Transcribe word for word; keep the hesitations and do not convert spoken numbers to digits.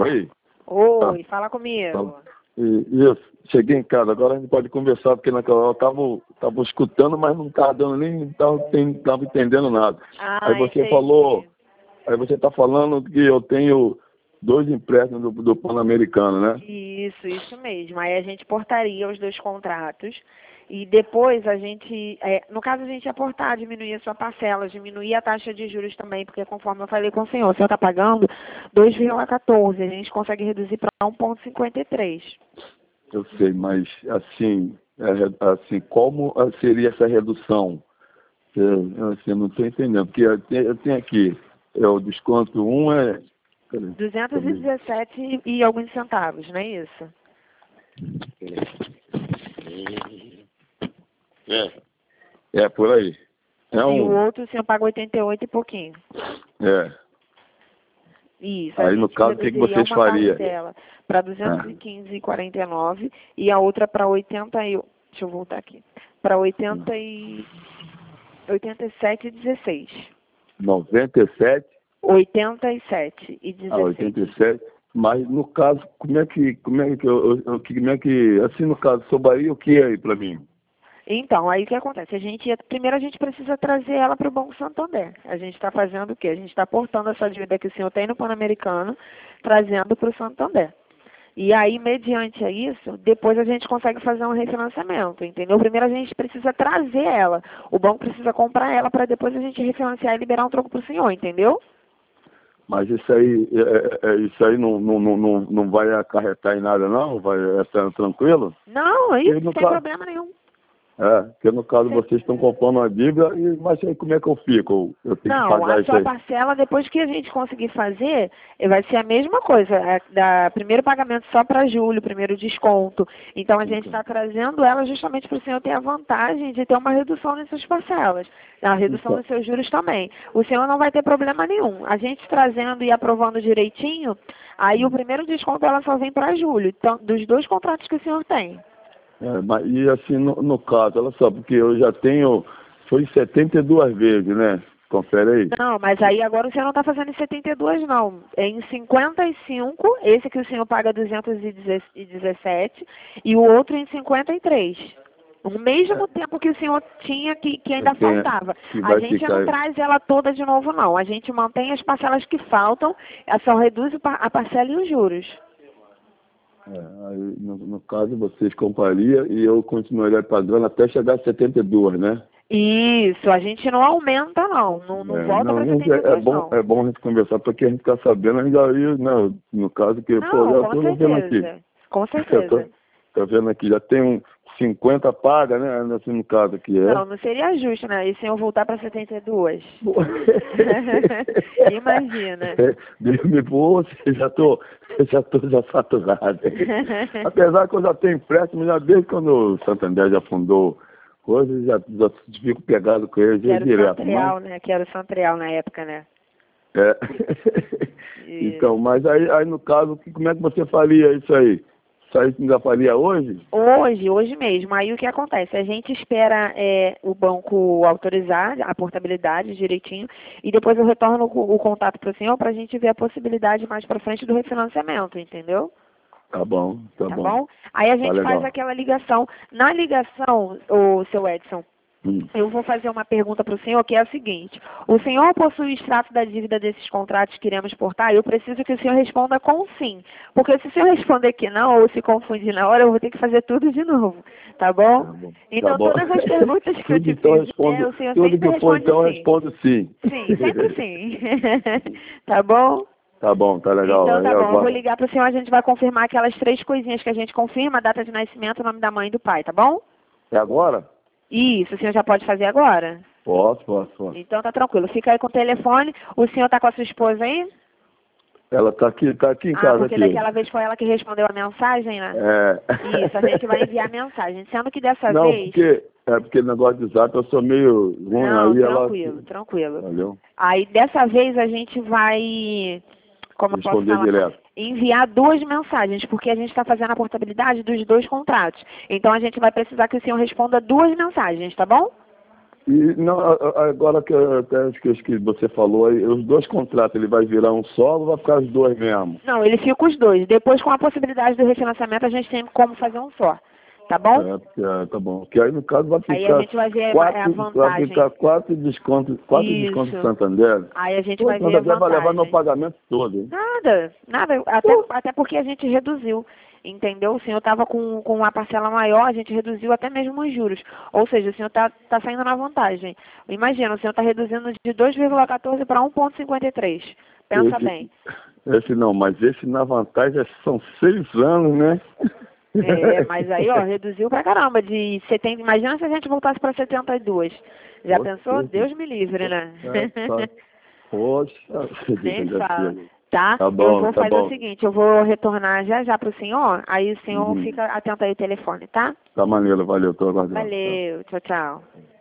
Oi. Oi, tá. Fala comigo. Isso, cheguei em casa, agora a gente pode conversar, porque naquela hora eu estava escutando, mas não estava dando nem, estava entendendo nada. Ah, aí você entendi. falou, aí você está falando que eu tenho dois empréstimos do, do Pan-Americano, né? Isso, isso mesmo. Aí a gente portaria os dois contratos e depois a gente, é, no caso a gente ia portar, diminuir a sua parcela, diminuir a taxa de juros também, porque conforme eu falei com o senhor, o senhor está pagando dois vírgula quatorze, a gente consegue reduzir para um vírgula cinquenta e três. Eu sei, mas assim, é, assim como seria essa redução? Eu, assim, eu não estou entendendo, porque eu tenho, eu tenho aqui, é, o desconto um é... duzentos e dezessete e alguns centavos, não é isso? É, é por aí. É um... E o outro o senhor paga oitenta e oito e pouquinho. É. Isso. Aí no caso, o que, que vocês fariam? Para duzentos e quinze e quarenta e nove e a outra para oitenta e... Deixa eu voltar aqui. Para oitenta e... oitenta e sete e dezesseis. noventa e sete? oitenta e sete e dezesseis. Ah, oitenta e sete. Mas no caso, como é que, como é que, eu, eu, como é que, assim no caso, sobraria o que aí para mim? Então, aí o que acontece? A gente, primeiro a gente precisa trazer ela para o Banco Santander. A gente está fazendo o quê? A gente está portando essa dívida que o senhor tem no Pan-Americano, trazendo para o Santander. E aí, mediante isso, depois a gente consegue fazer um refinanciamento, entendeu? Primeiro a gente precisa trazer ela. O banco precisa comprar ela para depois a gente refinanciar e liberar um troco para o senhor, entendeu? Mas isso aí, é, é, isso aí não, não, não, não vai acarretar em nada, não? Vai estar tranquilo? Não, isso não tem caso, problema nenhum. É, porque no caso Sim. Vocês estão comprando uma dívida, e, mas aí como é que eu fico? Eu tenho não, que pagar a isso sua aí. parcela, depois que a gente conseguir fazer, vai ser a mesma coisa. É, da, primeiro pagamento só para julho, primeiro desconto. Então a gente está trazendo ela justamente para o senhor ter a vantagem de ter uma redução nessas parcelas. A redução Então. dos seus juros também. O senhor não vai ter problema nenhum. A gente trazendo e aprovando direitinho, aí o primeiro desconto ela só vem para julho. Então, dos dois contratos que o senhor tem. É, mas, e assim, no, no caso, olha só, porque eu já tenho, foi setenta e duas vezes, né? Confere aí. Não, mas aí agora o senhor não está fazendo em setenta e dois, não. É em cinquenta e cinco, esse que o senhor paga duzentos e dezessete, e o outro em cinquenta e três. O mesmo é. tempo que o senhor tinha, que, que ainda tenho, faltava. Que a gente ficar... não traz ela toda de novo, não. A gente mantém as parcelas que faltam, só reduz a parcela e os juros. É, aí, no, no caso, vocês comprariam e eu continuaria pagando até chegar a setenta e dois, né? Isso, a gente não aumenta, não. Não, não é, volta para setenta e dois, é, é bom, não. É bom a gente conversar, porque a gente ficar sabendo ainda aí, né? No caso que, não, pô, já com estou vendo aqui. Com certeza. Tô, tô vendo aqui, já tem um cinquenta paga, né? Assim, no caso aqui, é? Não, não seria justo, né? E se eu voltar para setenta e dois? Imagina. Deus me poxa, já tô, já tô já saturado. Apesar que eu já tenho empréstimo, já desde quando o Santander já fundou coisas, já, já fico pegado com eles que era direto. O Santreal, mas... né? Que era o Santreal na época, né? É. Então, mas aí, aí no caso, como é que você faria isso aí? Isso aí ainda faria hoje? Hoje, hoje mesmo. Aí o que acontece? A gente espera é, o banco autorizar a portabilidade direitinho e depois eu retorno o, o contato para o senhor para a gente ver a possibilidade mais para frente do refinanciamento, entendeu? Tá bom, tá, tá bom. bom. Aí a gente tá faz aquela ligação. Na ligação, o seu Edson, Hum. eu vou fazer uma pergunta para o senhor, que é a seguinte. O senhor possui extrato da dívida desses contratos que iremos portar? Eu preciso que o senhor responda com sim. Porque se o senhor responder que não, ou se confundir na hora, eu vou ter que fazer tudo de novo. Tá bom? Tá bom. Então, tá bom. todas as perguntas que eu te então, fiz, respondo, é, o senhor tudo sempre que for, responde então, sim. eu respondo sim. Sim, sempre sim. Tá bom? Tá bom, tá legal. Então tá eu bom, vou... eu vou ligar para o senhor, a gente vai confirmar aquelas três coisinhas que a gente confirma, a data de nascimento, o nome da mãe e do pai, tá bom? É agora? Isso, o senhor já pode fazer agora? Posso, posso, posso. Então tá tranquilo, fica aí com o telefone. O senhor tá com a sua esposa aí? Ela tá aqui, tá aqui em ah, casa. porque aqui. daquela vez foi ela que respondeu a mensagem, né? É. Isso, a gente vai enviar a mensagem. Sendo que dessa Não, vez... porque, é porque negócio de zap eu sou meio ruim. Não, aí tranquilo, ela... tranquilo. Valeu. Aí dessa vez a gente vai... Como eu posso falar? Direto. Enviar duas mensagens, porque a gente está fazendo a portabilidade dos dois contratos. Então a gente vai precisar que o senhor responda duas mensagens, tá bom? E não, a- a- agora que eu até esqueci que você falou aí, os dois contratos, ele vai virar um só ou vai ficar os dois mesmo? Não, ele fica os dois. Depois, com a possibilidade do refinanciamento, a gente tem como fazer um só. Tá bom? É, é, tá bom. Que aí no caso vai Aí a ficar gente vai ver a quatro, vai vantagem. ficar quatro descontos, quatro descontos Isso. do Santander. Aí a gente Pô, vai o ver a Santander vai levar meu vantagem. pagamento todo, hein? Nada, nada. Até, até porque a gente reduziu. Entendeu? O senhor estava com, com uma parcela maior, a gente reduziu até mesmo os juros. Ou seja, o senhor está tá saindo na vantagem. Imagina, o senhor está reduzindo de dois vírgula quatorze para um vírgula cinquenta e três. Pensa esse, bem. Esse não, mas esse na vantagem são seis anos, né? É, mas aí, ó, reduziu pra caramba. De setenta, imagina se a gente voltasse para setenta e dois. Já Poxa, pensou? Deus me livre, né? É, tá. Poxa, Nem Deus fala. Deus. Tá? Tá Eu bom, vou tá fazer o bom. seguinte, eu vou retornar já já pro senhor, aí o senhor Uhum. fica atento aí ao telefone, tá? Tá maneiro, valeu, tô aguardando. Valeu, tchau, tchau.